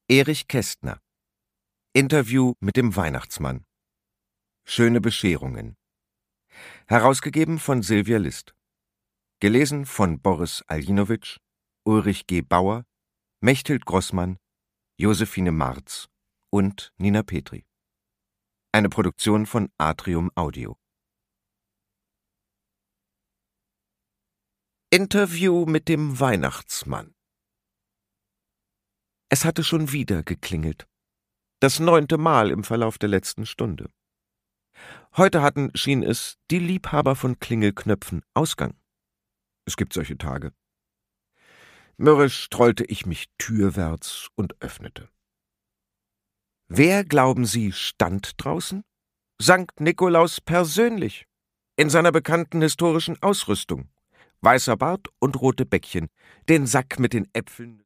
Erich Kästner. Interview mit dem Weihnachtsmann. Schöne Bescherungen. Herausgegeben von Sylvia List. Gelesen von Boris Aljinowitsch, Ulrich G. Bauer, Mechthild Grossmann, Josephine Marz und Nina Petri. Eine Produktion von Atrium Audio. Interview mit dem Weihnachtsmann. Es hatte schon wieder geklingelt. Das 9. Mal im Verlauf der letzten Stunde. Heute hatten, schien es, die Liebhaber von Klingelknöpfen Ausgang. Es gibt solche Tage. Mürrisch trollte ich mich türwärts und öffnete. Wer, glauben Sie, stand draußen? Sankt Nikolaus persönlich, in seiner bekannten historischen Ausrüstung. Weißer Bart und rote Bäckchen, den Sack mit den Äpfeln